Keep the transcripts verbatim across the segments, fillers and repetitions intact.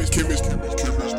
chemist, chemist, chemist.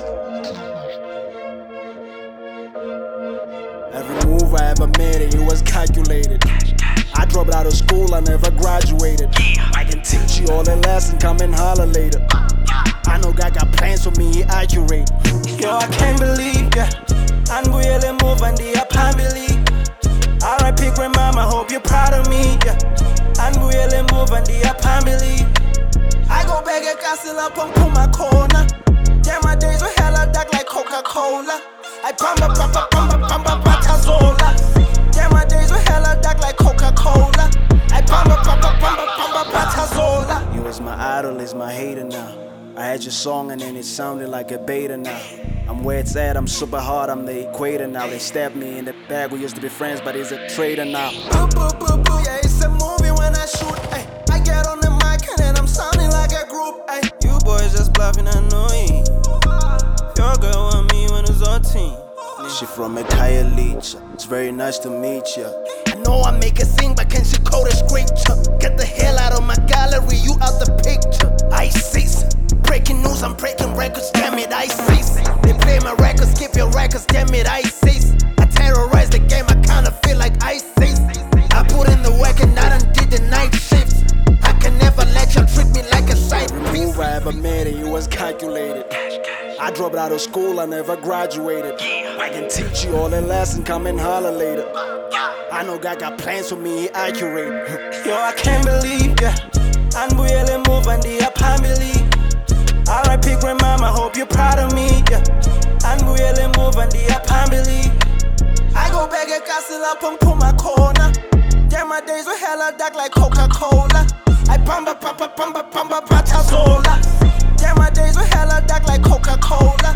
Every move I ever made, it was calculated. I dropped out of school, I never graduated. I can teach you all the lessons, come and holler later. I know God got plans for me, he accurate. Yo, I can't believe, yeah. Unreal move and the can't believe. R I P grandmama, hope you're proud of me, yeah. Unreal move and the can't believe. I go back at castle up and pull my corner. Yeah, my days were hella dark like Coca-Cola. I pamba, pamba, pamba, pamba, patazola. Yeah, my days were hella dark like Coca-Cola. I pamba, pamba, pamba, pamba, patazola. You was my idol, is my hater now. I had your song and then it sounded like a beta now. I'm where it's at, I'm super hard, I'm the equator now. They stabbed me in the back, we used to be friends, but he's a traitor now. Boo, boo, boo, boo, yeah, it's a movie when I shoot, ay. I get on the mic and then I'm sounding like a group, ay. You boys just bluffing, annoying. Your girl want me when it's our team. She from Ekayalicha, it's very nice to meet ya. I know I make her sing, but can she code a scripture? Get the hell out of my gallery, you out the picture. I cease. Breaking news, I'm breaking records, damn it, I cease. They play my records, skip your records, damn it, I cease. I terrorize the game, I kinda feel like ISIS. I put in the work and I done did the night shifts. I can never let you treat me like a side piece. Every move I ever made, it was calculated. I dropped out of school, I never graduated. I can teach you all the lessons, come and holler later. I know God got plans for me, he accurate. Yo, I can't believe, yeah. Unreal move and the can't believe. R I P grandmama, hope you're proud of me, yeah. Unreal move and the can't believe. I go back at castle up and pull my corner. Yeah, my days were hella dark like Coca-Cola. I pamba, pamba, pamba, pamba, patazola. Yeah, my days were hella dark like Coca-Cola.